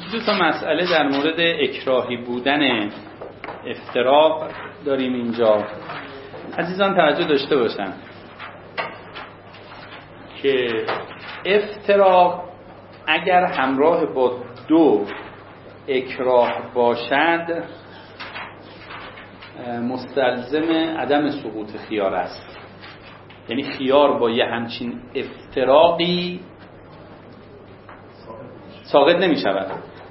دو تا مسئله در مورد اکراهی بودن افتراق داریم اینجا. عزیزان توجه داشته باشن که افتراق اگر همراه با دو اکراه باشد مستلزم عدم سقوط خیار است. یعنی خیار با یه همچین افتراقی ساقط نمی شود.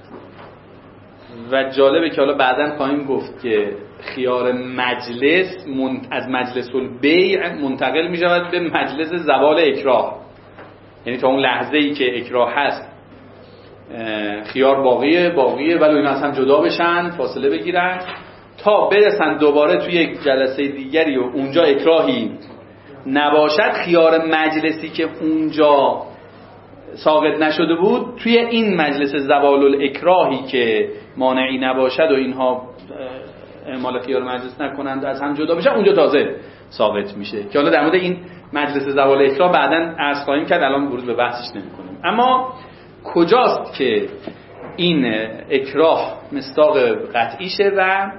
و جالبه که حالا بعداً خواهیم گفت که خیار مجلس از مجلس البیع منتقل می شود به مجلس زوال اکراه. یعنی تا اون لحظه‌ای که اکراه هست خیار باقیه ولی اینا از هم جدا بشن، فاصله بگیرن تا برسن دوباره توی یک جلسه دیگری و اونجا اکراهی نباشد. خیار مجلسی که اونجا ساقط نشده بود توی این مجلس زوال الاکراهی که مانعی نباشد و اینها اعمال خیار مجلس نکنند از هم جدا بشن، اونجا تازه ساقط میشه که حالا در مورد این مجلس زوال اکراه بعداً عرض خواهیم کرد، الان ورود به بحثش نمی‌کنیم. اما کجاست که این اکراه مصداق قطعیشه و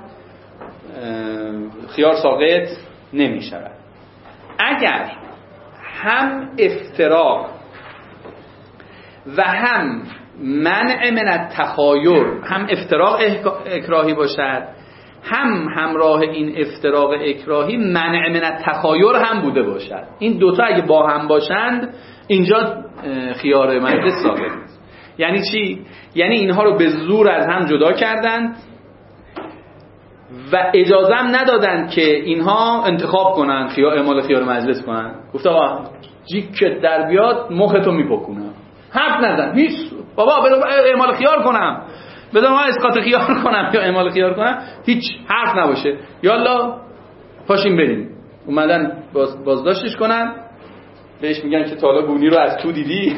خیار ساقط نمی‌شود؟ اگر هم افتراق و هم منع من التخایر، هم افتراق اکراهی باشد هم همراه این افتراق اکراهی منع من التخایر هم بوده باشد، این دوتا اگه با هم باشند اینجا خیار مجلس ساقط است. یعنی چی؟ یعنی اینها رو به زور از هم جدا کردند و اجازه هم ندادند که اینها انتخاب کنن اعمال خیار مجلس کنن. گفت آقا جیکت در بیاد مختو میپکنم، حرف نزن، هیچ بابا برو اعمال خیار کنم، بدون ما اسقاط خیار کنم یا اعمال خیار کنم، هیچ حرف نباشه، یالا پاشیم بریم. اومدن بازداشتش کنن، بهش میگن که تا حالا گونی رو از تو دیدی؟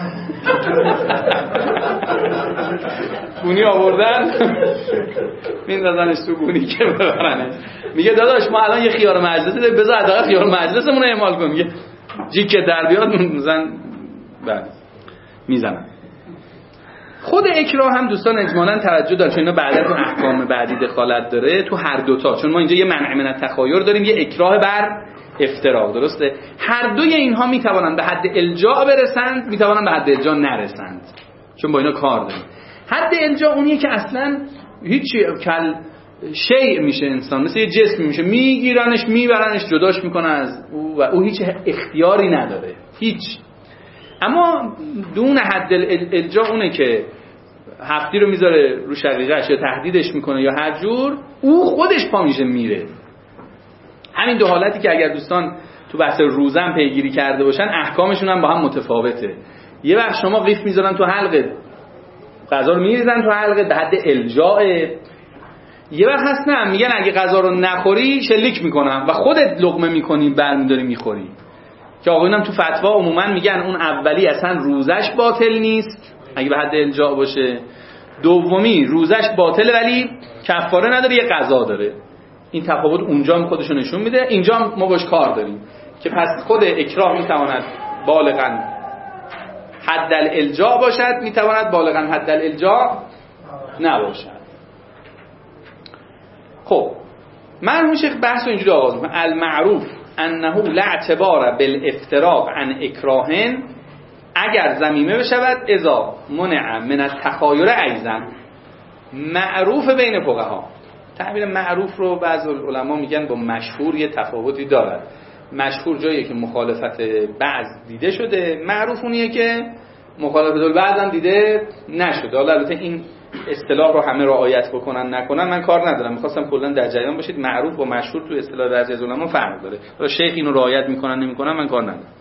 گونی آوردن میندازنش تو گونی که ببرنه. میگه داداش ما الان یه خیار مجلسی داریم، بذار حداقل خیار مجلسمون رو اعمال کن. میگه جیک در بیاد میزنن. خود اکراه هم دوستان اجمالاً توجه داره، چون اینا بعدا تو احکام بعدی دخالت داره تو هر دوتا، چون ما اینجا یه منع من التخایر داریم، یه اکراه بر افتراق، درسته؟ هر دوی اینها میتوانند به حد الجاء برسند، میتوانند به حد الجاء نرسند، چون با اینا کار داریم. حد الجاء اونیه که اصلا هیچی کل شیء میشه، انسان مثل یه جسم میشه، میگیرنش میبرنش جداش میکنه از او و او هیچ اختیاری نداره، هیچ. اما دون حد الجاء اونه که هفتی رو میذاره رو شقیقه‌اش یا تهدیدش میکنه یا هر جور، او خودش پا میشه میره. همین دو حالتی که اگر دوستان تو بحث روزن پیگیری کرده باشن احکامشون هم با هم متفاوته. یه وقت شما قیف میذارن تو حلقه، غذا رو میریزن تو حلقه به حد الجاء. یه وقت هست نه، میگن اگه غذا رو نخوری شلیک میکنن و خودت لقمه میکنی برمیداری میخوری، که آقایونم تو فتوا عموما میگن اون اولی اصلا روزش باطل نیست اگه به حد الجاء باشه، دومی روزش باطله ولی کفاره نداره، یه قضا داره. این تفاوت اونجا هم خودشو نشون میده، اینجا هم ما باش کار داریم که پس خود اکراه میتواند بالغاً حد الالجاء باشد، میتواند بالغاً حد الالجاء نباشد. خب مرحوم شیخ بحث رو اینجوری آغاز می‌کنه: المعروف انه لا اعتبار بالافتراق عن اکراهن، اگر ضمیمه بشود اذا منع من التخایر ایضا. معروف بین فقها، تعبیر معروف رو بعضی علما میگن با مشهور یه تفاوتی دارد. مشهور جاییه که مخالفت بعض دیده شده، معروف اونیه که مخالفت البعض هم دیده نشده. حالا البته این اصطلاح رو همه رعایت بکنن نکنن من کار ندارم، می‌خواستم کلا در جریان باشید. معروف و مشهور تو اصطلاح بعضی از علما فرق داره. حالا شیخ اینو رعایت میکنن نمیکنن من کار ندارم.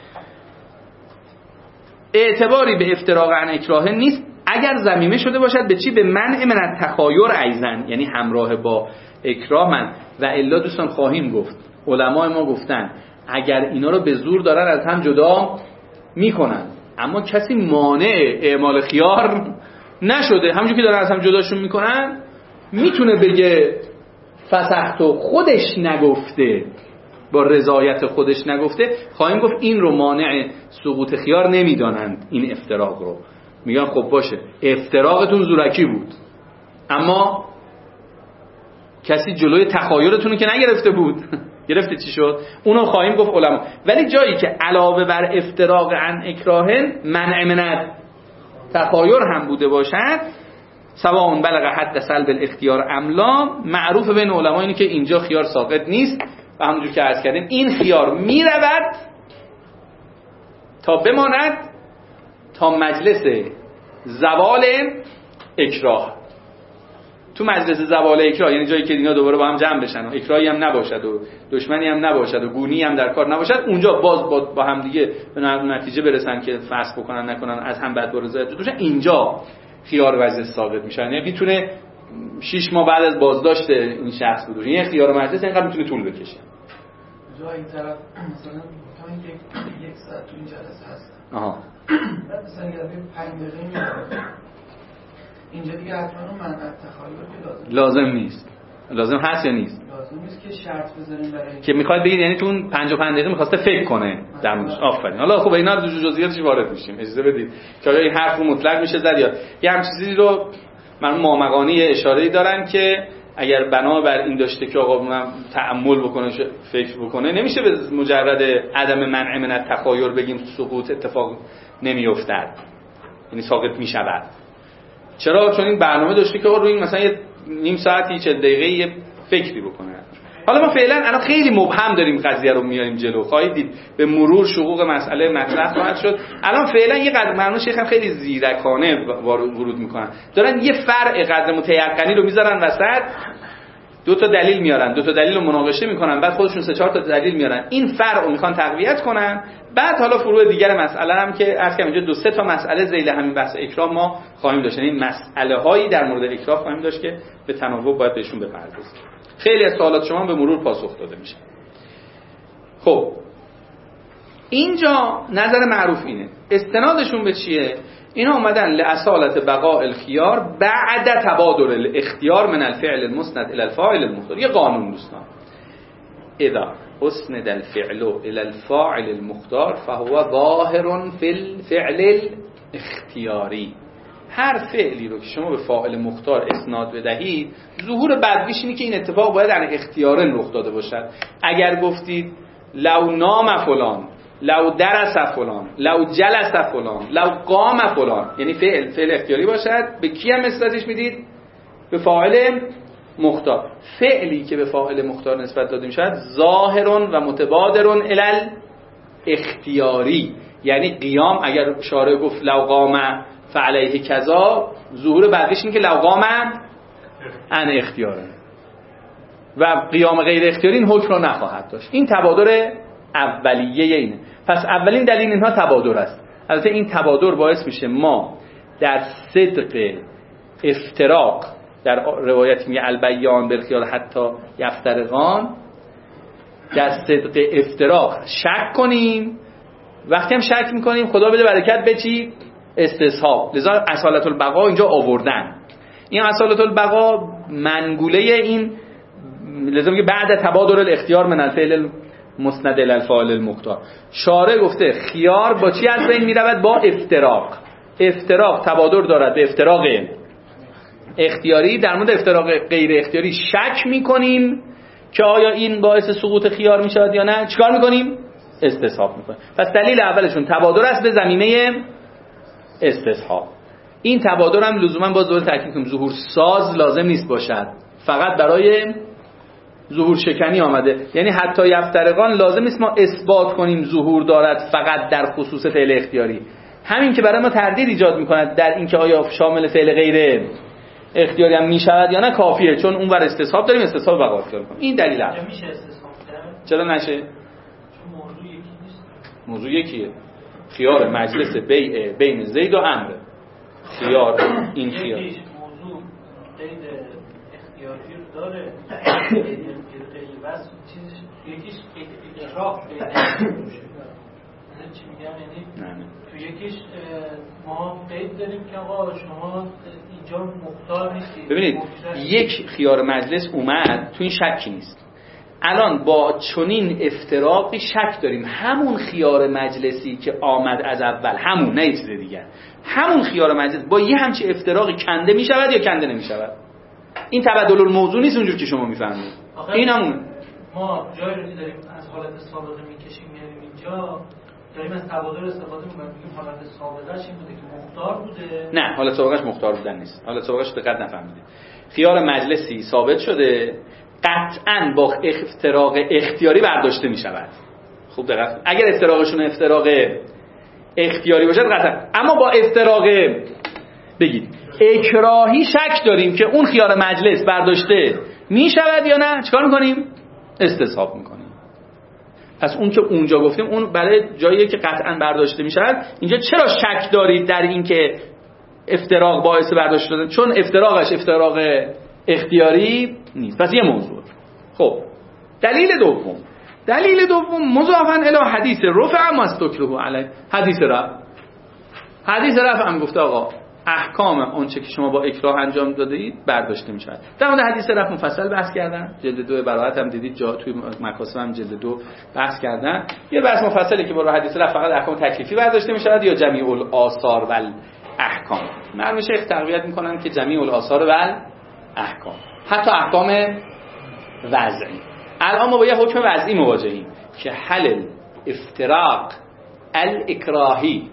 اعتباری به افتراق عن اکراه نیست اگر ضمیمه شده باشد به چی؟ به منع من التخایر ایضا، یعنی همراه با اکراه. من و الا دوستان خواهیم گفت علمای ما گفتن اگر اینا رو به زور دارن از هم جدا میکنن اما کسی مانع اعمال خیار نشده، همونجوری که دارن از هم جداشون میکنن میتونه بگه فسختو، خودش نگفته، با رضایت خودش نگفته. خواهیم گفت این رو مانع سقوط خیار نمیدانند، این افتراق رو میگن خب باشه افتراقتون زورکی بود، اما کسی جلوی تخایلتون رو که نگرفته بود. گرفته چی شد؟ اونو خواهیم گفت علما. ولی جایی که علاوه بر افتراق عن اکراهن منع من تخایر هم بوده باشد، سواء بلغ حد سلب الاختیار املا، معروف بین علما اینه که اینجا خیار ساقط نیست و همونجور که عرض کردیم این خیار میرود تا بماند تا مجلس زوال اکراه. تو مجلس زوال اکراه یعنی جایی که اینا دوباره با هم جمع بشن و اکراهی هم نباشد و دشمنی هم نباشد و گونی هم در کار نباشد، اونجا باز با هم دیگه به نتیجه برسن که فسخ بکنن نکنن، از هم بعد برزایت بشن، اینجا خیار مجلس ثابت میشن. یعنی میتونه 6 ماه بعد از بازداشت این شخص بود، این خیار مجلس اینقدر میتونه طول بکشه. جای این طرف مثلا تا یک ساعت تو این جلسه هست، بعد مثلا اگه 5 دقیقه میاد اینجا دیگه حتما منع تخایر که لازم نیست. لازم هست یا نیست؟ لازم نیست که شرط بذاریم برای که میخواد بگید یعنی تو اون 55 دقیقه میخواسته فکر کنه در موردش. آفرین. حالا خب اینا جزئیاتش وارد میشیم، اجازه بدید که این حرف مطلق میشه زد یا یه همین چیزی رو من مامقانی اشاره‌ای دارن که اگر بنا بر این داشته که آقا من تأمل بکنه فکر بکنه، نمیشه به مجرد عدم منع من التخایر بگیم سقوط اتفاق نمیافتد، یعنی ساقط میشود. چرا؟ چون این برنامه داشته که روی مثلا یه نیم ساعتی 40 دقیقه‌ای یه فکری بکنه. حالا ما فعلا الان خیلی مبهم داریم قضیه رو میاریم جلو، خواهید دید به مرور شقوق مسئله مطرح خواهد شد. الان فعلا یه قدر معلومه شیخ خیلی زیرکانه ورود میکنن، دارن یه فرع قدر متیقنی رو میذارن وسط، 2 تا دلیل میارن، 2 تا دلیل رو مناقشه میکنن، بعد خودشون 3-4 تا دلیل میارن، این فرع رو میخوان تقویت کنن. بعد حالا فروع دیگر مسئله هم که از اینجا 2-3 تا مسئله ذیل همین بحث اکراه ما خواهیم داشت، این مسئله هایی در مورد اکراه خواهیم داشت که به تناوب باید بهشون بپردازیم. خیلی از سوالات شما به مرور پاسخ داده میشه. خب اینجا نظر معروف اینه، استنادشون به چیه؟ اینا اومدن لاصالت بقاء الخيار بعد تبادر الاختیار من الفعل المسند الى الفاعل المختار. یه قانون دوستان، اذا اسند الفعل الى الفاعل المختار فهو ظاهر في الفعل الاختیاری. هر فعلی رو که شما به فاعل مختار اسناد بدهید، ظهور بعدیش اینه که این اتفاق باید در اختیار رخ داده باشد. اگر گفتید لو نام فلان، لو درس فلان، لو جلس فلان، لو قام فلان، یعنی فعل اختیاری باشد، به کی هم نسبتش میدید؟ به فاعل مختار. فعلی که به فاعل مختار نسبت داده میشد ظاهر و متبادر الی اختیاری، یعنی قیام. اگر شارع گفت لو قام فعلیه کذا، ظهور بعدش این که لو قام ان اختیاره و قیام غیر اختیاری این حکم رو نخواهد داشت. این تبادر اولیه اینه. پس اولین دلیل اینها تبادر است. البته این تبادر باعث میشه ما در صدق افتراق، در روایت میگه البیان بالخیال حتی یفترقان، در صدق افتراق شک کنیم. وقتی هم شک میکنیم خدا بده برکت به چی؟ استصحاب. لذا اصالت البقا اینجا آوردن. این اصالت البقا منگوله این، لذا میگه بعد تبادر الاختیار من الفعل مسند الی الفاعل المختار. شارع گفته خیار با چی از بین میرود؟ با افتراق. افتراق تبادر دارد به افتراق اختیاری. در مورد افتراق غیر اختیاری شک میکنیم که آیا این باعث سقوط خیار میشود یا نه. چیکار میکنیم؟ استصحاب میکنیم. پس دلیل اولشون تبادر است به زمینه استصحاب. این تبادر هم لزوما باز دوباره تاکید کنیم ظهور ساز لازم نیست باشد، فقط برای ظهور شکنی آمده. یعنی حتی یفترقان لازم نیست ما اثبات کنیم ظهور دارد فقط در خصوص فعل اختیاری. همین که برای ما تردید ایجاد میکند در اینکه آیا شامل فعل غیر اختیاری هم میشود یا نه کافیه، چون اون ور استصحاب داریم، استصحاب بقا اختیار کنیم. این دلیل است. میشه استصحاب کرد؟ چرا نشه؟ چون موضوع یکی نیست. موضوع یکیه. خیار مجلس بیع بین زید و عمرو. خیار این خیار یکیش موضوع قید اختیاری رو داره، قید بس چیزش یکیش قید اقراق چی میگم، یعنی نه. تو یکیش ما قید داریم که آقا شما اینجا مختار نیستید. ببینید یک خیار مجلس اومد، تو این شکی نیست. الان با چنین افتراقی شک داریم همون خیار مجلسی که آمد از اول، همون، نه چیز دیگه، همون خیار مجلس با یه همچی افتراقی کنده می شود یا کنده نمی شود؟ این تبدل الموضوع نیست اونجور که شما میفهمید. این همون ما جایی رو داریم از حالت سابقه میکشیم، یعنی اینجا داریم از تبادل استفاده میکنیم، میگیم حالت سابقهش این بوده که مختار بوده. نه، حالت سابقهش مختار بودن نیست. حالت سابقهش دقت نفهمیدید. خیار مجلسی ثابت شده، قطعاً با افتراق اختیاری برداشته میشود. خوب دقت، اگر افتراقشون افتراق اختیاری باشد قطعاً، اما با افتراق بگید اکراهی شک داریم که اون خیار مجلس برداشته میشود یا نه، چیکار میکنیم؟ استصحاب میکنیم. پس اون که اونجا گفتیم اون برای جاییه که قطعاً برداشته میشود. اینجا چرا شک دارید در این که افتراق باعث برداشت شدن؟ چون افتراقش افتراق اختیاری نیست. پس یه موضوع. خب دلیل دوم مضافاً الی حدیث رفع ما استکره علیه. حدیث رفع هم گفته آقا احکام اونچه که شما با اکراه انجام دادید برداشته میشه. در مورد حدیث رفع مفصل بحث کردن، جلد 2 براءت هم دیدید، جا توی مکاسب هم جلد 2 بحث کردن. یه بحث مفصلی که با حدیث رفع فقط احکام تکلیفی برداشته میشه یا جمیع الاثار و احکام. مرحوم شیخ تقویت میکنن که جمیع الاثار و احکام، حتی احکام وضعی. الان ما با یه حکم وضعی مواجهیم که حل افتراق الاکراهی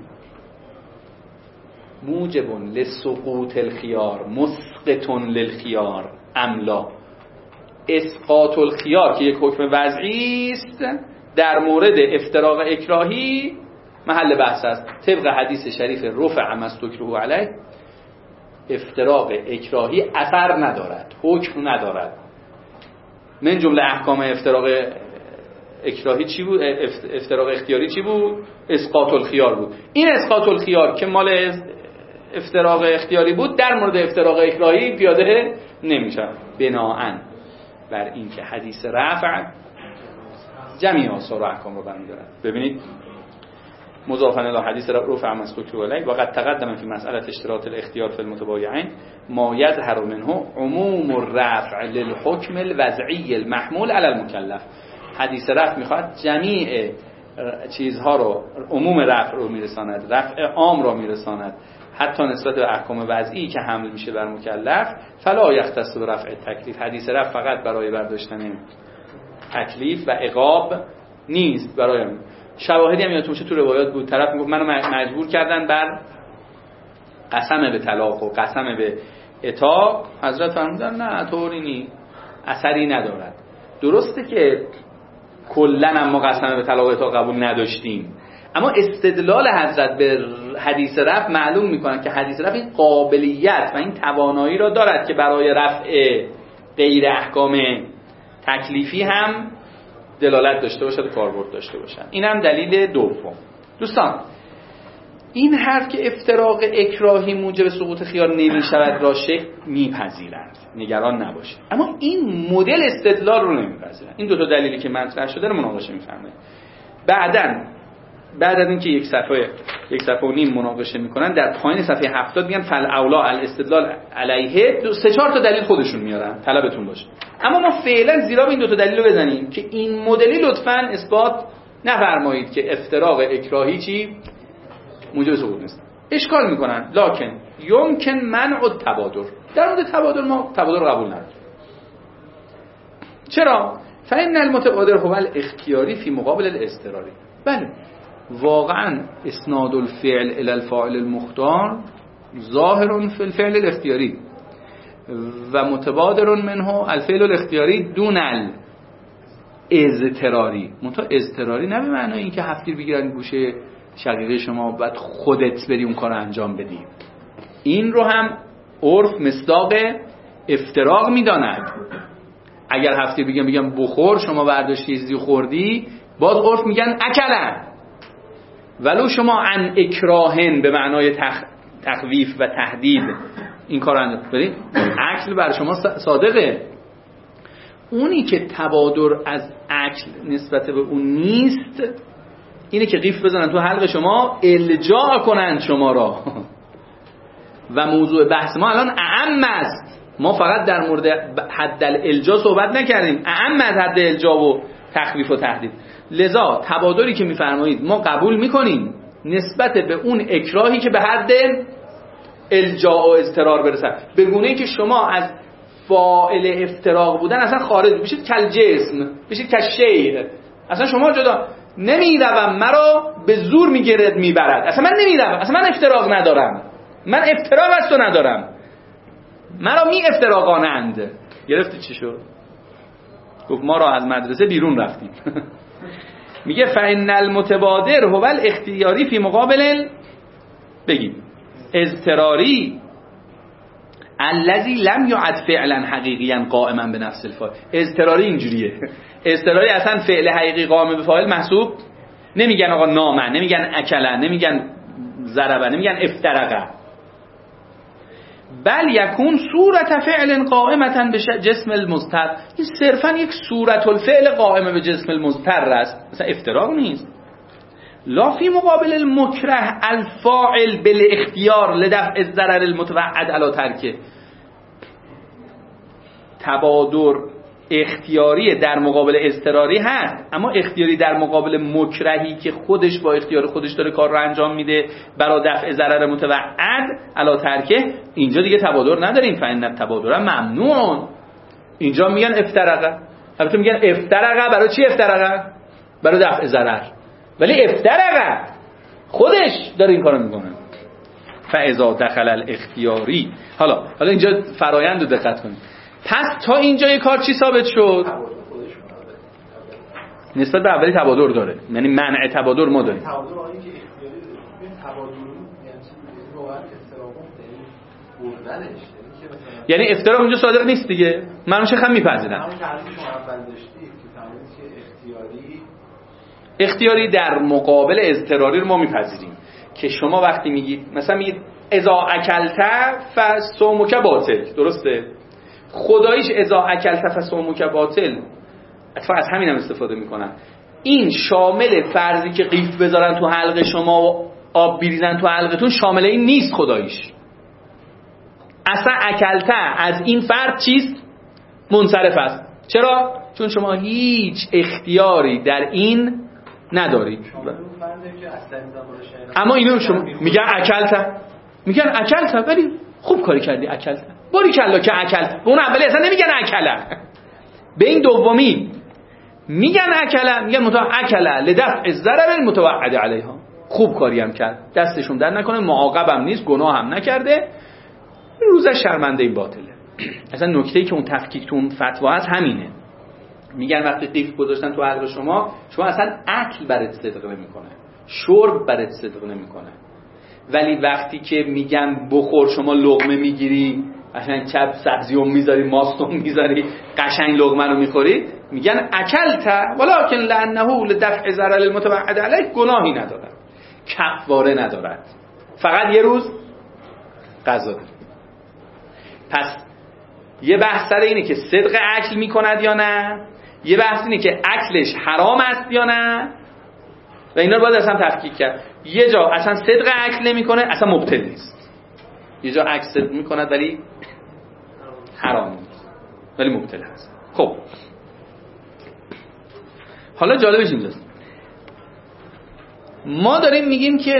موجب لسقوط الخيار مسقط للخيار املا. اسقاط الخيار که یک حکم وضعی است در مورد افتراق اکراهی محل بحث است. طبق حدیث شریف رفع ما استکره علیه، افتراق اکراهی اثر ندارد، حکم ندارد. من جمله احکام افتراق اکراهی چی بود؟ افتراق اختیاری چی بود؟ اسقاط الخيار بود. این اسقاط الخيار که مال افتراق اختیاری بود در مورد افتراق اکراهی پیاده نمیشه، بناهن بر این که حدیث رفع جمیع آثار و احکام رو برمی‌دارد. ببینید مضافاً الی حدیث رفع ما استکره علیه و قد تقدم فی مسئله اشتراط الاختیار فی المتبایعین ما یظهر منه عموم الرفع للحکم الوضعی المحمول علی المکلف. حدیث رفع میخواد جمیع چیزها رو، عموم رفع رو میرساند، رفع عام رو میرساند، حتی نسبت به احکام وضعی که حمل میشه بر مکلف. فلا یختص برفع تکلیف، حدیث رفع فقط برای برداشتن تکلیف و عقاب نیست. برای شواهدی هم یادتون تو روایات بود، طرف میگفت منو مجبور کردن بر قسم به طلاق و قسم به عتاق، حضرت فرمودن نه طوری نی، اثری ندارد. درسته که کلن ما قسم به طلاق و عتاق قبول نداشتیم، اما استدلال حضرت به حدیث رفع معلوم میکنن که حدیث رفع این قابلیت و این توانایی را دارد که برای رفع غیر احکام تکلیفی هم دلالت داشته باشد و کاربرد داشته باشد. این هم دلیل دوم. دوستان این حرف که افتراق اکراهی موجب سقوط خیار نمیشود را شیخ میپذیرند، نگران نباشید، اما این مدل استدلال رو نمیپذیرند. این دو تا دلیلی که مطرح شده رو مناقشه میفرمایند. بعد از اینکه یک صفحه و نیم مناقشه میکنن، در پایین صفحه 70 میگن فالاولا الاستدلال علیه، 3-4 تا دلیل خودشون میارن، طلبتون باشه. اما ما فعلا زیرا به این دو تا دلیل رو بزنیم که این مدلی لطفاً اثبات نفرمایید که افتراق اکراهی چی موجب سقوط نیست. اشکال میکنن لکن یمکن منع التبادر. در مورد تبادل ما تبادل رو قبول نداریم. چرا؟ فإن المتبادر هو الاختیاری فی مقابل الاضطراری. بله واقعا اسناد الفعل الى الفاعل المختار ظاهر فی الفعل الاختیاری و متبادر منه الفعل الاختیاری دون الاضطراری. اضطراری نه به معنای اینکه هفتیر بگیرن گوشه شقیقه شما بعد خودت بری اون کار انجام بدی. این رو هم عرف مصداق افتراق میداند. اگر هفتیر بگم بخور، شما برداشتی چیزی خوردی، باز عرف میگن اکلن، ولو شما عن اکراهن به معنای تخویف و تهدید این کار انجام بدید، اکل بر شما صادقه. اونی که تبادر از اکل نسبت به اون نیست، اینه که قیف بزنن تو حلق شما، الجا کنن شما را. و موضوع بحث ما الان اعم است. ما فقط در مورد حد الالجا صحبت نکردیم، اعم از حد الجا و تخویف و تهدید. لذا تبادری که میفرمایید ما قبول میکنیم نسبت به اون اکراهی که به حد الجا و اضطرار برسد، به گونه‌ای که شما از فاعل افتراق بودن اصلا خارج بشید، کل جسم بشید، کل شیء. اصلا شما جدا نمیروم، مرا به زور میگرد میبرد، اصلا من نمیروم، اصلا من افتراق ندارم، من افتراق از تو ندارم، مرا می افتراقانند. گرفتی چی شد؟ گفت ما را از مدرسه بیرون رفتیم. میگه فإن المتبادر هو الاختیاری فی مقابل بگیم اضطراری الذی لم یعد فعلا حقیقیا قائما به نفس الفاعل. اضطراری اینجوریه، اضطراری اصلا فعل حقیقی قائم به فاعل محسوب نمیگن. آقا نامن، نمیگن اکلا، نمیگن ضربه، نمیگن افترقه، بل یکون صورت فعل قائمتا به جسم المضطر. این صرفا یک صورت الفعل قائمه به جسم المضطر است، مثلا افتراق نیست. لا فی مقابل المکره الفاعل بالاختیار لدفع الضرر المتوعد علی ترکه. تبادر اختیاری در مقابل اضطراری هست، اما اختیاری در مقابل مکرهی که خودش با اختیار خودش داره کار رو انجام میده برای دفع ضرر متوعد علی ترکه، اینجا دیگه تبادر نداریم. فإن التبادر ممنوع. اینجا میگن افترقه، البته میگن افترقه برای چی؟ افترقه برای دفع ضرر، ولی افترقه خودش داره این کارو میکنه. فاذا دخل الاختیاری، حالا اینجا فرایند رو دقت کنید. پس تا اینجا یه کار چی ثابت شد؟ نسبت به اولی تبادر داره، یعنی منع تبادر ما داریم. تبادر آنی که اختیاری داره، تبادر یعنی واقعا استراحت یعنی افتراق اونجا صادق نیست دیگه، من چه خم میپذیرم. همون که شما اول داشتید که فرمودید که اختیاری در مقابل اضطراری رو ما میپذیریم. که شما وقتی میگید مثلا میگید اذا اکلت فصومک باطل، درسته؟ خداییش اذا اکلت فصومک باطل، اتفاقا از همین هم استفاده میکنن. این شامل فرضی که قیف بذارن تو حلق شما و آب بریزن تو حلقتون، شامل این نیست خداییش. اصلا اکلت از این فرض چیست؟ منصرف است. چرا؟ چون شما هیچ اختیاری در این ندارید. اما اینو شما میگن اکلت، ولی خوب کاری کردی اکلت، باری کلا که اکلت. به اون اولی اصلا نمیگن اکله، به این دومی میگن اکله، میگن اکله لدفع الضرر المتوعد علیها. خوب کاری هم کرد، دستشون در نکنه، معاقبم نیست، گناه هم نکرده، روزش شرمنده این باطله. اصلا نکته‌ای که اون تفکیک تو اون فتوا هست همینه. میگن وقتی قیف گذاشتن تو حلق شما اصلا اکل برات صدق نمیکنه، شرب برات صدق نمیکنه، ولی وقتی که میگن بخور، شما لقمه میگیری، قشنگ چپ سبزیو میذاری، ماستو میذاری، قشنگ لقمه رو میخوری، میگن اکلت ولکن لانه لدفع ضرر المتوعد علیه، گناهی ندارد، کفاره ندارد، فقط یه روز قضا داره. پس یه بحث سر اینه که صدق اکل میکند یا نه، یه بحث اینه که اکلش حرام است یا نه، و اینا رو باید اصلا تفکیک کرد. یه جا اصلا صدق اکل نمیکنه، اصلا مبطل نیست. یه جا اکل صدق میکند ولی حرام نیست، ولی مبطل هست. خب حالا جالبش اینجاست، ما داریم میگیم که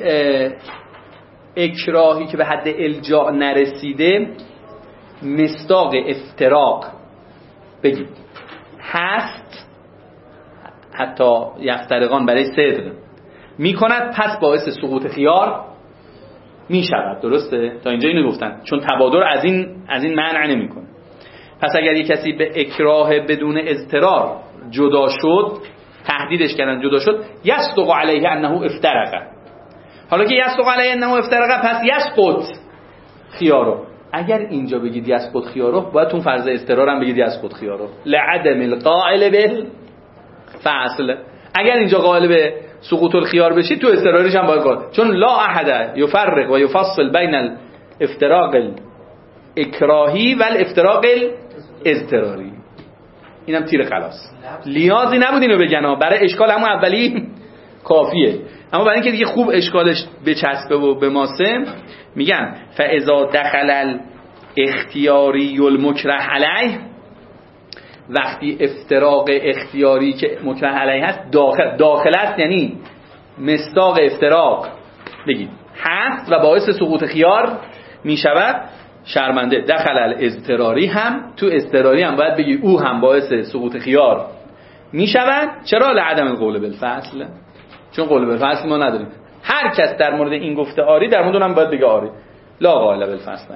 اکراهی که به حد الجاء نرسیده مصداق افتراق بگیم هست، حتی یفترقان برای صدق میکند، پس باعث سقوط خیار میشود. درسته؟ تا اینجا اینو گفتن، چون تبادر از این منع نمیکنه. پس اگر یک کسی به اکراه بدون اضطرار جدا شد، تهدیدش کردن جدا شد، یصدق علیه انه افترقه. حالا که یصدق علیه انه افترقه، پس یسقط خیارو. اگر اینجا بگید یسقط خیارو، باید تون فرض اضطرار هم بگید یسقط خیارو، لعدم القائل به فاصله. اگر اینجا قائل به سقوط الخيار بشید، تو اضطراریش هم باید قائل، چون لا احد یفرق و یفصل بین الافتراق الاکراهی و الافتراق الاضطراری. اینم تیر خلاص، لیازی نبود اینو بگن، برای اشکال همون اولی کافیه، اما برای اینکه دیگه خوب اشکالش بچسبه و به ماسه، میگن فاذا دخل اختیاری المکره علیه، وقتی افتراق اختیاری که مکره علیه هست داخل است، یعنی مصداق افتراق بگید هست و باعث سقوط خیار می شود، شرمنده. دخل الاضطراری هم، تو اضطراری هم باید بگید او هم باعث سقوط خیار می شود. چرا؟ لعدم القول بالفصل، چون قول بالفصل ما نداریم. هر کس در مورد این گفته آری، در مورد اونم باید بگه آری. لا قال بالفصل.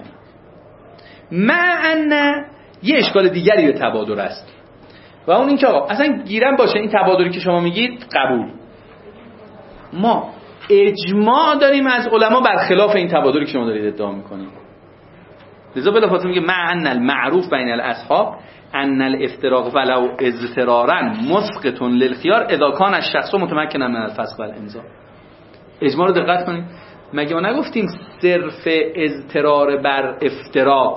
ان یه اشکال دیگری به تبادر است و اون این که آقا اصلا گیرم باشه این تبادری که شما میگید قبول، ما اجماع داریم از علما بر خلاف این تبادری که شما دارید ادعا میکنید. لذا بلافاصله میگه ان المعروف بین الاصحاب ان الافتراق ولو اضطرارا مسقط للخيار اذا كان الشخص متمكنا من الفسخ والامضاء. اجماع رو دقت کنید. مگه ما نگفتیم صرف اضطرار بر افتراق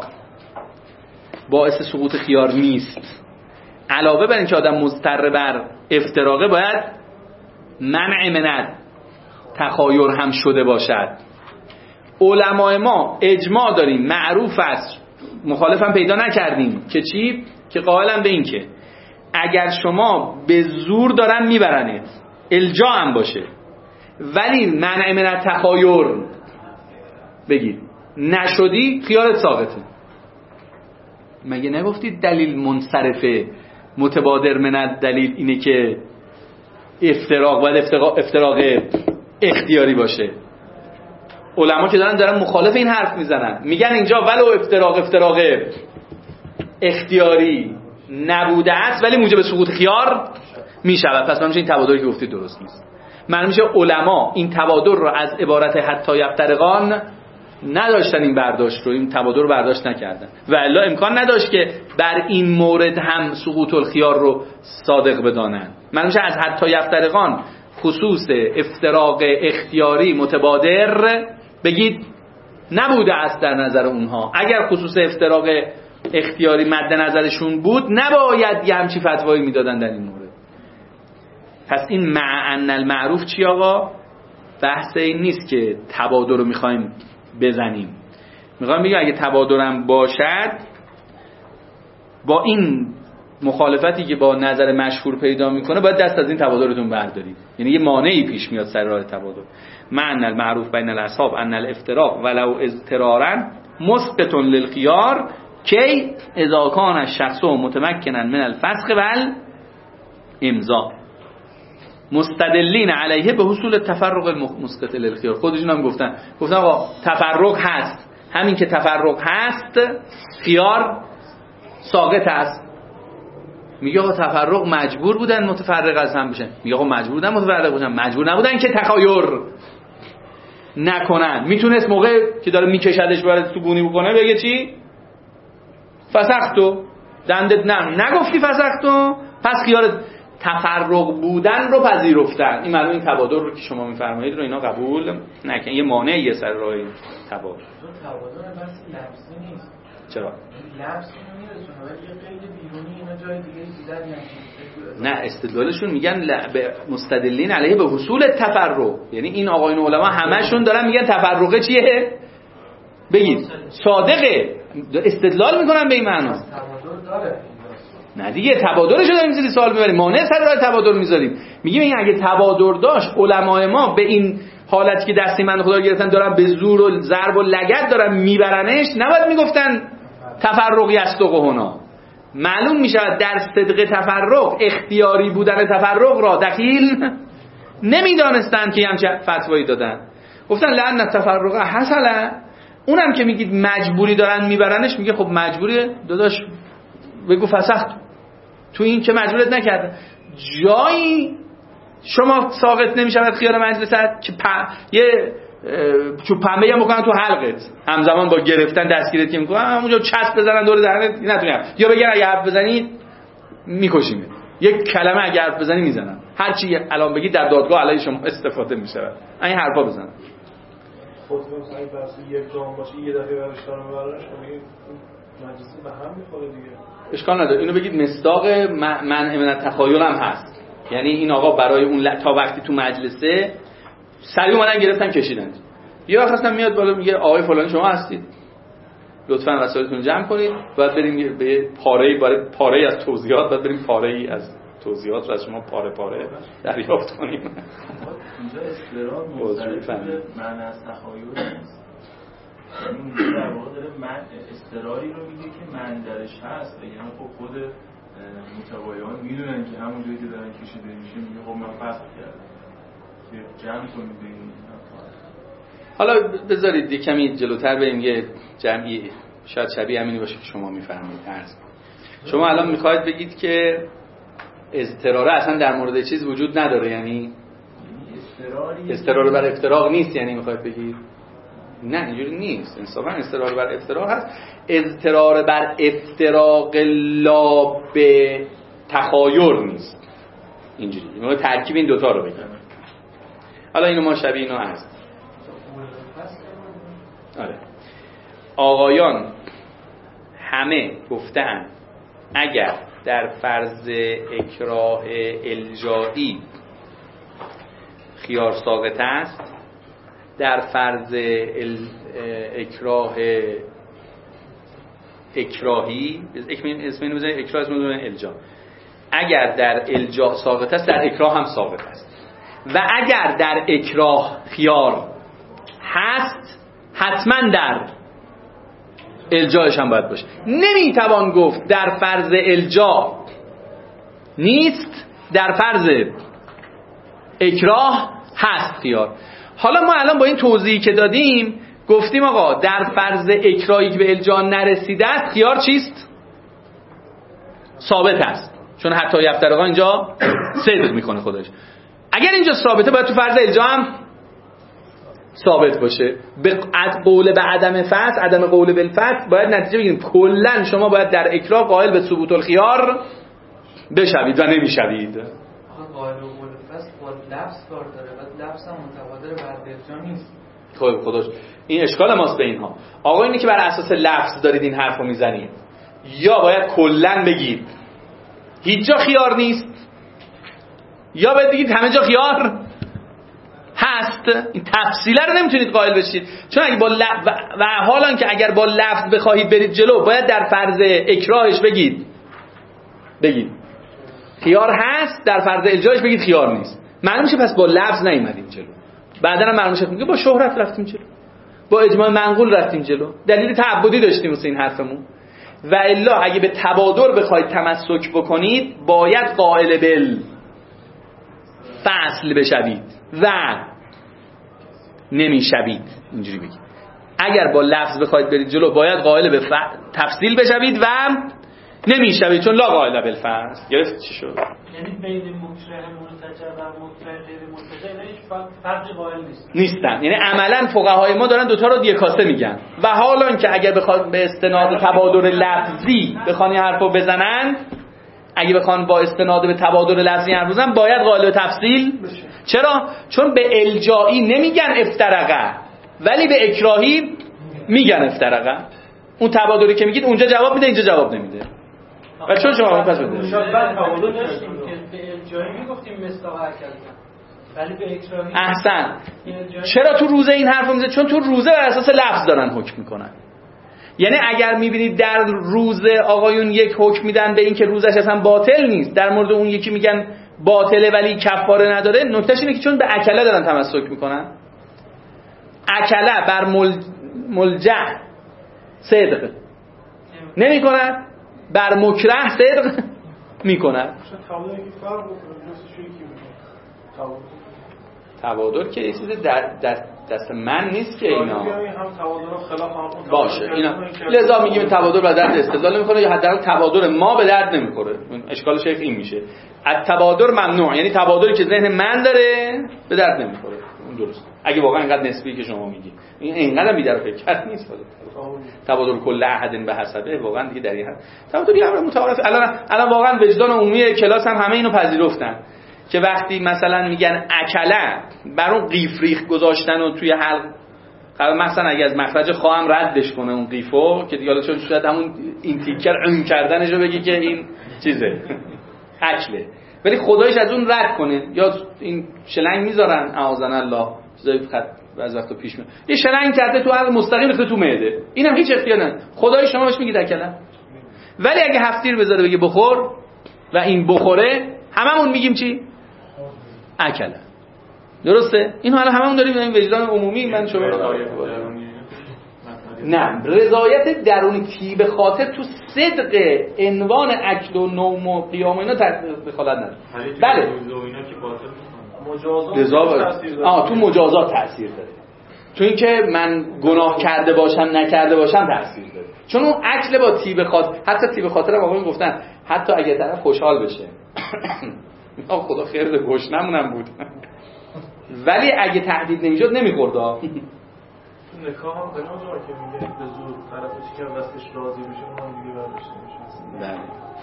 باعث سقوط خیار نیست؟ علاوه بر اینکه آدم مضطر بر افتراقه باید منع من تخایر هم شده باشد. علمای ما اجماع داریم، معروف است، مخالفم پیدا نکردیم که چی؟ که قائلن به این که اگر شما به زور دارن میبرنید الجا هم باشه ولی منع من تخایر بگید نشدی، خیارت ساقطه. مگه نگفتید دلیل منصرفه متبادر من دلیل اینه که افتراق باید افتراق اختیاری باشه؟ علما که دارن مخالف این حرف میزنن، میگن اینجا ولو افتراق اختیاری نبوده است ولی موجب سقوط خیار میشود. پس این تبادری که گفتید درست نیست. معنی میشه علما این تبادر رو از عبارت حتی یفترقان نداشتن، این برداشت رو، این تبادر رو برداشت نکردن و الا امکان نداشت که بر این مورد هم سقوط الخیار رو صادق بدانن. معنی میشه از حتی یفترقان خصوص افتراق اختیاری متبادر بگید نبوده است در نظر اونها. اگر خصوص افتراق اختیاری مد نظرشون بود نباید یه همچی فتوایی میدادن در این مورد. پس این مع ان المعروف چی آقا؟ بحث این نیست که تبادر رو میخوایم بزنیم، میخوایم بگیم اگه تبادرم باشد با این مخالفتی که با نظر مشهور پیدا میکنه باید دست از این تبادرتون بردارید. یعنی یه مانعی پیش میاد سر راه تبادر. معنى المعروف بین الاصحاب ان الافتراق ولو اضطرارا مسقط للخيار کی اذا كان الشخص متمكنا من الفسخ والامضاء مستدلین علیه به حصول التفرق المسقط للخيار. خودشون هم گفتن آقا تفرق هست، همین که تفرق هست خیار ساقط است. میگه آقا تفرق مجبور بودن متفرق از هم بشن، میگه آقا مجبور بودن متفرق بشن، مجبور نبودن که تخایر نکنن. میتونست موقع که داره میکشدش برای تو گونی بکنه بگه چی؟ فسختو، دندت نگفتی فسختو، پس خیار تفرق بودن رو پذیرفتن. این معلوم این تبادر رو که شما میفرمایید رو اینا قبول نکن، یه مانعیه سر راه تبادر. تبادر بس لفظی نیست. چرا؟ لفظ نمیرسونه ولی یه قید بیرونی اینا جای دیگه دیدن. نه استدلالشون میگن مستدلین علیه به حصول تفرق، یعنی این آقایون علما همشون دارن میگن تفرقه چیه؟ بگید صادقه، استدلال میکنن به این معنا. تبادر داره. نه دیگه تبادرشو داریم زیر سوال میبریم، مانع سر راه تبادر میذاریم. میگیم این اگه تبادر داشت علمای ما به این حالتی که دستی من خدا گرفتن دارن به زور و ضرب و لگد دارن میبرنش نباید میگفتن تفرق یستق هنا. معلوم میشه در صدق تفرق اختیاری بودن تفرق را دخیل نمیدانستن که همچه فتوایی دادن. گفتن لعن التفرق حصل. اونم که میگید مجبوری دارن میبرنش میگه خب مجبوری داداش بگو فسخت، تو این که مجبورت نکرده. جایی شما ساقط نمیشود خیار مجلست که یه چوب پنبه هم بکنن تو حلقت همزمان با گرفتن دستگیرت که میکنن همونجا چسب بزنن دور دهنت نتونی، یا بگن اگه حرف بزنی میکشیم، یک کلمه اگه حرف بزنی میزنن، هر چی الان بگی در دادگاه علیه شما استفاده میشه. این حرفا بزنن. خود مثلا این بحث یک جام باشه یه دفعه برش دارم برش مجلسی به هم میخوره دیگه. اشکال نداره. اینو بگید مصداق منع من تخیل هم هست. یعنی این آقا برای اون تا وقتی تو مجلسه سریع اومدن گرفتن کشیدن. یه وقت اصلا میاد بالا میگه آقای فلانی شما هستید. لطفاً وسایلتون رو جمع کنید، باید بریم به پاره از توضیحات، باید بریم پاره‌ای از توضیحات رو از شما پاره دریافت کنیم. اینجا استقرار مستلزم معنی از تخیل نیست. این در واقع داره من استقراری رو میگه که من درش هست. یعنی خب خود متوایان میدونن که همون جایی که دارن کشیده میشه میگه خب من فصل کردم که جمع کنید این. حالا بذارید یه کمی جلوتر بریم، یه جمعی شاید شبیه همینی باشه که شما میفهمید. شما الان میخواید بگید که اضطراره اصلا در مورد چیز وجود نداره، یعنی اضطرار بر افتراق نیست، یعنی میخواید بگید نه اینجوری نیست. انصافا اضطرار بر افتراق هست. اضطرار بر افتراق لا به تخایر نیست. اینجوری ما ترکیب این دوتا رو بگیم. حالا اینو ما شبیه اینو هست. آره آقایان همه گفتن اگر در فرض اکراه الجایی خیار ساقط است، در فرض اکراه اکراهی اسم اینو بزنید، اکراه اسم اینو الجا، اگر در الجا ساقط است در اکراه هم ساقط است. و اگر در اکراه خیار هست حتما در الجاش هم باید باشه. نمیتوان گفت در فرض الجا نیست، در فرض اکراه هست خیار. حالا ما الان با این توضیحی که دادیم گفتیم آقا در فرض اکراهی که به الجا نرسیده است خیار چیست؟ ثابت است، چون حتی یفترقا اینجا صدق میکنه خودش. اگر اینجا ثابته باید تو فرض الجا هم ثابت باشه. به قول به عدم فصل، عدم قول بالفصل باید نتیجه بگیریم کلا شما باید در اکراه قائل به ثبوت الخیار بشوید و نمیشوید. قائل به قول فصل با لفظ کار داره و لفظ هم متبادر بر الجا نیست. خب خودش این اشکال ماست به اینها. آقا اینی که بر اساس لفظ دارید این حرفو میزنید، یا باید کلا بگید هیچ جا خیار نیست، یا باید بگید همه جا خیار هست. این تفصیله رو نمیتونید قائل بشید، چون اگه با و حالا که اگر با لفظ بخواهید برید جلو باید در فرض اکراهش بگید خیار هست، در فرض الجاش بگید خیار نیست. معلوم میشه پس با لفظ نیومدیم جلو. بعدا هم معلوم میشه با شهرت رفتیم جلو، با اجماع منقول رفتیم جلو، دلیل تعبدی داشتیم واسه این حرفمون. و الا اگه به تبادر بخواید تمسک بکنید باید قائل بال فصل بشوید و نمیشوید. اینجوری بگید اگر با لفظ بخواید برید جلو باید قائل به تفصیل بشوید و نمیشوید، چون لا قائل بالفصل. گرفت چی شد؟ یعنی بین مکره مرتجع و مکره غیر مرتجع هیچ فرقی قائل نیستن. یعنی عملا فقهای ما دارن دوتا رو یکاسه میگن. و حالا که اگر بخواد به استناد تبادر لفظی بخوان این حرفو بزنن، اگه بخوان با استناد به تبادر لفظی حرف بزنن باید قائل به تفصیل. چرا؟ چون به الجایی نمیگن افترقه، ولی به اکراهی میگن افترقه. اون تبادری که میگید اونجا جواب میده، اینجا جواب نمیده. و چون شما پس بده شاید بعد تبادر داشتیم که به الجایی میگفتیم مصداق کردن، ولی به اکراهی احسن. چرا تو روزه این حرفو میزنه؟ چون تو روزه بر اساس لفظ دارن حکم میکنن. یعنی اگر میبینید در روزه آقایون یک حکم میدن به این که روزش اصلا باطل نیست، در مورد اون یکی میگن باطله ولی کفاره نداره، نکتهش اینه که چون به اکله دارن تمسک میکنن. اکله بر ملجع صدق نمیکنن، بر مکره صدق میکنن. تبادر که یه چیز در دست من نیست که اینا باشه. اینا لذا میگیم تبادر به درد استدلال نمیخوره، یا حداقل تبادر ما به درد نمیخوره. اشکال شیخ این میشه التبادر ممنوع، یعنی تبادری که ذهن من داره به درد نمیخوره. اون درست اگه واقعا اینقدر نسبی که شما میگی، این اینقدر بی‌درد فکر نیست. تبادر کل احد به حسبه واقعا دیگه در این حد تبادری امر متعارف. الان واقعا وجدان عمومی کلاس هم همه اینو پذیرفتن که وقتی مثلا میگن اکله بر اون قیف ریخ گذاشتن و توی حلق، مثلا اگه از مخرج خواهم ردش کنه اون قیفو که دیگه چون شاید همون این تیکر اون کردنشو بگی که این چیزه اکله، ولی خدایش از اون رد کنه، یا این شلنگ میذارن اعاذنا الله چیزای بعضی وقتا پیش میاد یه شرنگ کرده تو عرق مستقیم ریخته تو معده، اینم هیچ اختیار نداره، خدای شما بهش میگید اکلا. ولی اگه هفتیر بذاره بگه بخور و این بخوره، هممون میگیم چی؟ اکلا. درسته؟ اینو حالا هممون داریم این وجدان عمومی. من شما نه، رضایت درونی طیب خاطر تو صدق عنوان اکل و نوم و قیام اینا دخالت نداره. بله مجازات تو مجازات تاثیر داره، تو اینکه من گناه کرده باشم نکرده باشم تاثیر داره، چون اون اکل با طیب خاطر، حتی طیب خاطر هم آقایون گفتن حتی اگه طرف خوشحال بشه خدا خیر ده گشنمونم بود ولی اگه تهدید نمیشد نمیخورد. نکاح هم به نوع که میگه به زور طرفش که دستش راضی میشه اون دیگه برداشته میشه. بله.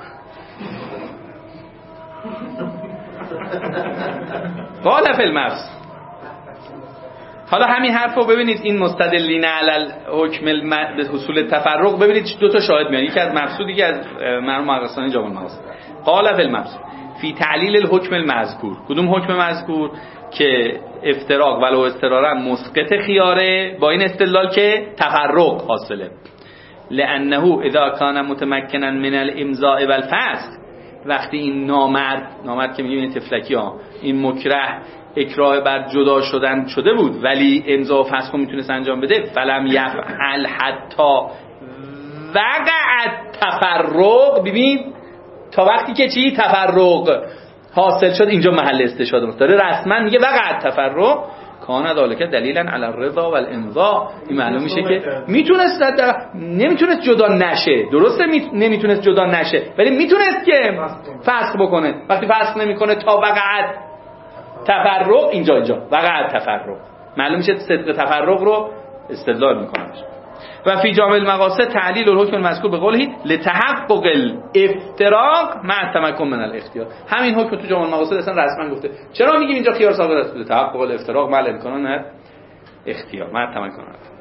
قال فی المفصل. حالا همین حرفو ببینید، این مستدلین علی حکم به حصول تفرق، ببینید دو تا شاهد میاد، یکی از مقصود، یکی از مرحوم مقصدانی جامع المقاصد. قال فی المفصل فی تعلیل الحکم المذکور. کدوم حکم مذکور؟ که افتراق ولو اضطرارا مسقط خیاره، با این استدلال که تفرق حاصله. لانه اذا کان متمکنا من الامضاء والفسخ، وقتی این نامرد که میگیم این تفلکی ها، این مکره اکراه بر جدا شدن شده بود ولی امضا و فسخ رو میتونست انجام بده، فلم یفعل حتی وقع تفرق. ببین تا وقتی که چی؟ تفرق حاصل شد، اینجا محل استشهاد است. داره رسما میگه وقع تفرق کان ذالک دلیلا علی الرضا والامضاء. این معلوم میشه که میتونست، نمیتونست جدا نشه. درسته نمیتونست جدا نشه، ولی میتونست که فسخ بکنه. وقتی فسخ نمیکنه تا وقع تفرق، اینجا وقع تفرق معلوم میشه صدق تفرق رو استدلال میکنه. و فی جامع المقاصد تعلیل الحکم المذکور به قوله لتحقق الافتراق مع التمکن من الاختیار. همین حکم تو جامع المقاصد اصلا رسما گفته. چرا میگیم اینجا خیار صادر است؟ لتحقق الافتراق مع الامکان اختیار مع التمکن.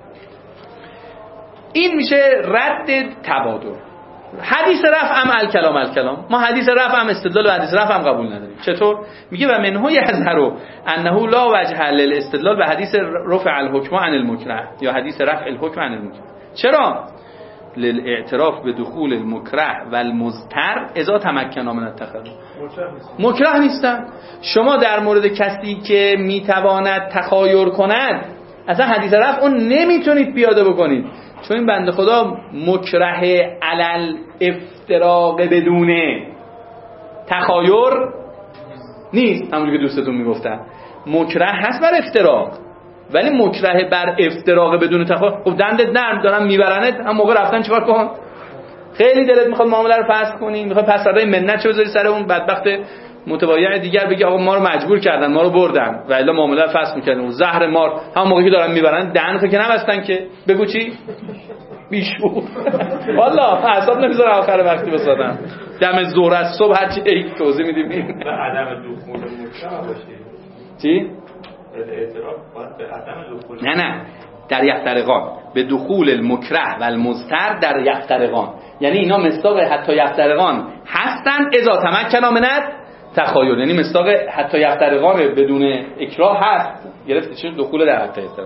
این میشه رد تبادر. حدیث رفع هم الکلام. ما حدیث رفع هم استدلال و حدیث رفع هم قبول نداریم. چطور؟ میگه و منه یظهر انه لا وجه للاستدلال به حدیث رفع الحکم عن المکره یا حدیث رفع الحکم عن المکره. چرا؟ للاعتراف به دخول المکره و المضطر اذا تمکن من التخلف. مکره نیستن. شما در مورد کسی که میتواند تخایر کند اصلا حدیث رفع اون نمیتونید پیاده بکنید، چون این بنده خدا مکره علل افتراق بدون تخایر نیست. همونجوری که دوستتون میگفتن مکره هست بر افتراق، ولی مکره بر افتراق بدون تخایر. خب دندت نرم دارم میبرنت، هم موقع رفتن چیکار کن؟ خیلی دلت میخواد معامله رو فسخ کنی، میخواد پس فردا منت چه بذاری سر اون بدبخت متبایع دیگر، بگی آقا ما رو مجبور کردن، ما رو بردن و الا معامله رو فسخ می‌کردن. زهر مار هم موقعی که دارن میبرن دهنتو که نبستن که بگو چی؟ بیشور. والله حساب نمیذاره آخر وقتی بسادن. دم ظهر از صبح هر چی ای توضیح میدیم. به عدم دخول مکره باشه. چی؟ اعتراف باید به عدم دخول. نه در یفترقان به دخول المکره و المضطر در یفترقان، یعنی اینا مصداق حتی یفترقان هستن اذا تمکن من تخایر، یعنی مصداق حتی یفترقان بدون اکراه هست. گرفتی چه دخول در حتی یفترقان.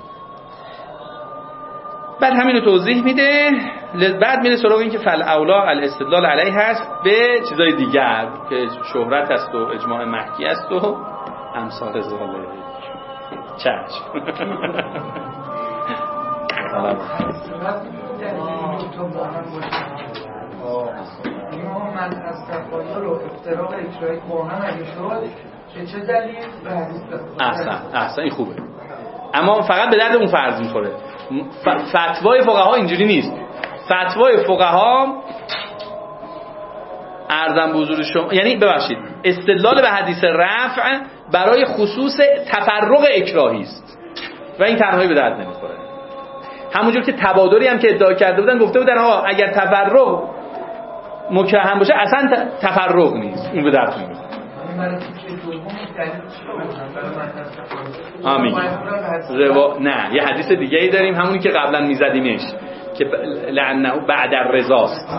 بعد همینو توضیح میده، بعد میره سراغ این که فل اولا الاستدلال علیه هست به چیزای دیگر که شهرت است و اجماع محکی است و امثال ذالک. چشم. من از تفایر و افتراق اجرایی با هم اگه شد چه دلیل به حدیث؟ احسن این خوبه، اما فقط به درد اون فرض میخوره. فتوای فقها اینجوری نیست. فتوای فقها عرضم به حضور شما، یعنی ببخشید استدلال به حدیث رفع برای خصوص تفرق اکراهی است و این تنهایی به درد نمیخوره. همونجور که تبادری هم که ادعا کرده بودن گفته بودن آقا اگر تفرق مکره هم باشه اصلا تفرق نیست، این به درد نمیخوره. نه یه حدیث دیگه ای داریم همونی که قبلا میزدیمش که لعنه بعد الرضاست.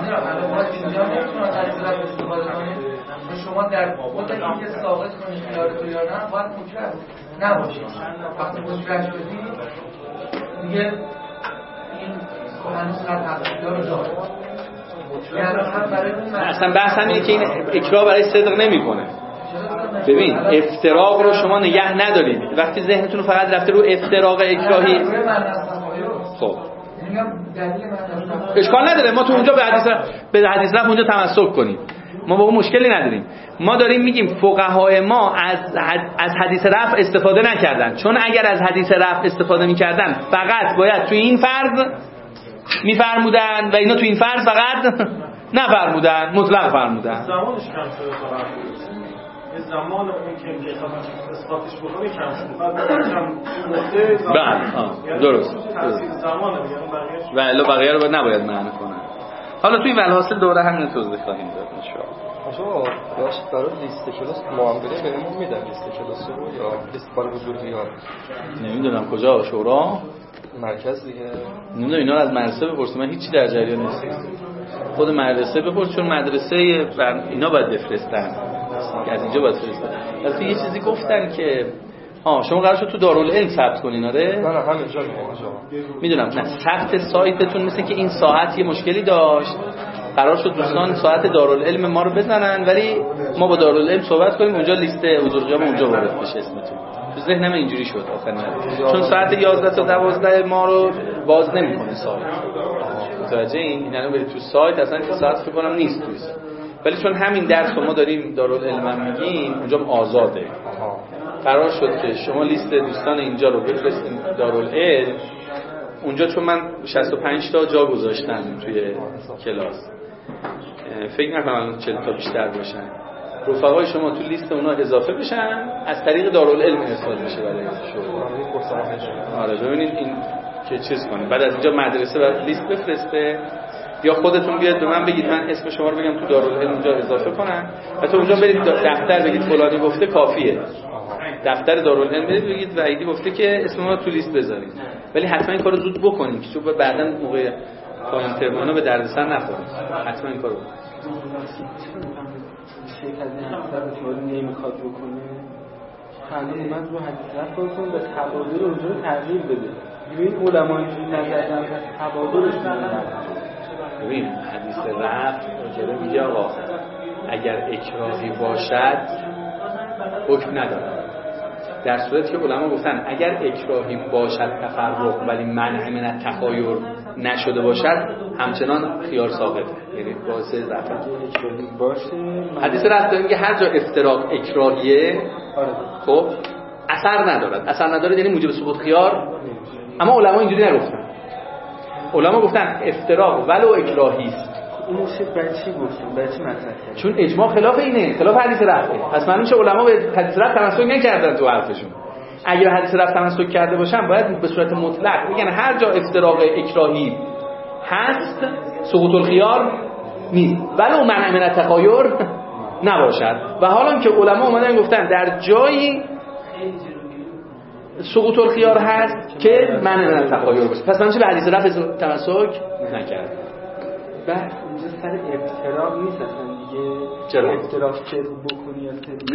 شما در خود اینکه ثابت کنید یارتو یا نه باید مکره نباشه. وقتی مطرح شدی دیگه این هنوز تقدیر رو داره. اصلا بحث همینه که این اکراه برای صدق نمیکنه. ببین افتراق رو شما نگه ندارید وقتی ذهنتون فقط رفته رو افتراق اکراهی. خب اشکال نداره ما تو اونجا به حدیث رفت اونجا تمسک کنیم، ما با اون مشکلی نداریم. ما داریم میگیم فقهای ما از حدیث رفع استفاده نکردن، چون اگر از حدیث رفع استفاده میکردن فقط باید توی این فرض میفرمودن و اینا توی این فرض فقط نفرمودن، مطلق فرمودن. زمانش کم شده فقط زمان اون که اثباتش بکنه کم شده بعد بله درست زمانه میگم و الا بقیه رو نباید معنی کنن. حالا توی والحاصل دوره همین توضیح خواهیم داد ان شاء الله. آقا باش برای لیست کلاس معامله بهمون میدن لیست کلاس رو یا لیست برای بزرگیان؟ نمیدونم کجا شورا مرکز دیگه نمیدونم، اینا از مدرسه بپرسید، من هیچی در جریان نیستم. خود مدرسه بپرس، چون مدرسه اینا باید بفرستن که از اینجا باید فرستن. البته یه چیزی گفتن که شما قرار شد تو دارالعلم ثبت کنین. آره نه همینجا میدونم. نه ثبت سایتتون مثل که این ساعت یه مشکلی داشت، قرار شد دوستان ساعت دارالعلم ما رو بزنن ولی ما با دارالعلم صحبت کنیم اونجا لیست بزرگیام اونجا وارد بشه اسمتون. تو ذهنم اینجوری شد آخرین چون ساعت 11 تا 12 ما رو باز نمیکنه سایت. متوجه این الان برید تو سایت اصلا که ساعت فکر کنم نیست توش، ولی چون همین درس ما داریم دارالعلم میگیم اونجا آزاده. قرار شد که شما لیست دوستان اینجا رو بفرستین دارالعلم اونجا، چون من 65 تا جا گذاشتم توی کلاس، فکر نکنم 40 تا بیشتر باشن. رفقای شما تو لیست اونا اضافه بشن، از طریق دارالعلم ارسال بشه برای شما. آره ببینید این که چیز کنه، بعد از اینجا مدرسه بعد لیست بفرسته یا خودتون بیاد به من بگید من اسم شما رو بگم تو دارالعلم اونجا اضافه کنم و تو اونجا برید دفتر بگید فلانی گفته کافیه. دفتر دارالعلم برید بگید وحیدی گفته که اسم ما رو تو لیست بذارید، ولی حتما این کارو زود بکنید که چون بعداً موقع پایان ترمینو به دردسر نخورید. حتما این کارو شیخ از این حساب رو نمیخواد بکنه، خانم اومد رو حدیث رفت بکنه و تبادل اونجا رو تغییر بده. ببین علمای اینجوری نظر دارن تبادلش میدن. ببین حدیث رفت اونجا میگه آقا اگر اکراهی باشد حکم نداره، در صورتی که علما گفتن اگر اکراهی باشد تفرق ولی منع من التخایر نشده باشد همچنان خیار ثابته، یعنی باعث ضعف باشه. حدیث رفت داریم که هر جا افتراق اکراهیه خب اثر نداره یعنی موجب ثبوت خیار. اما علما اینجوری نگفتن، علما گفتن افتراق ولو اکراهی است. اون چه بچی گفتن، بچی مطرح کردن، چون اجماع خلاف اینه، خلاف حدیث رفته. پس معلوم شه علما به حدیث رفت تمسک نکردن تو حرفشون. اگر حدیث رفت تمسک کرده باشن باید به صورت مطلق بگن هر جا افتراق اکراهی هست سقوط الخیار نیست ولو منع من التخایر نباشد. و حالا که علما اومدن گفتن در جایی سقوط الخیار هست که منع من التخایر باشه، پس معلوم شه به حدیث رفت تمسک نکرد. بعد اینجا سر افتراق نیست اصلا دیگه. چرا؟ افتراق چه بکنی یا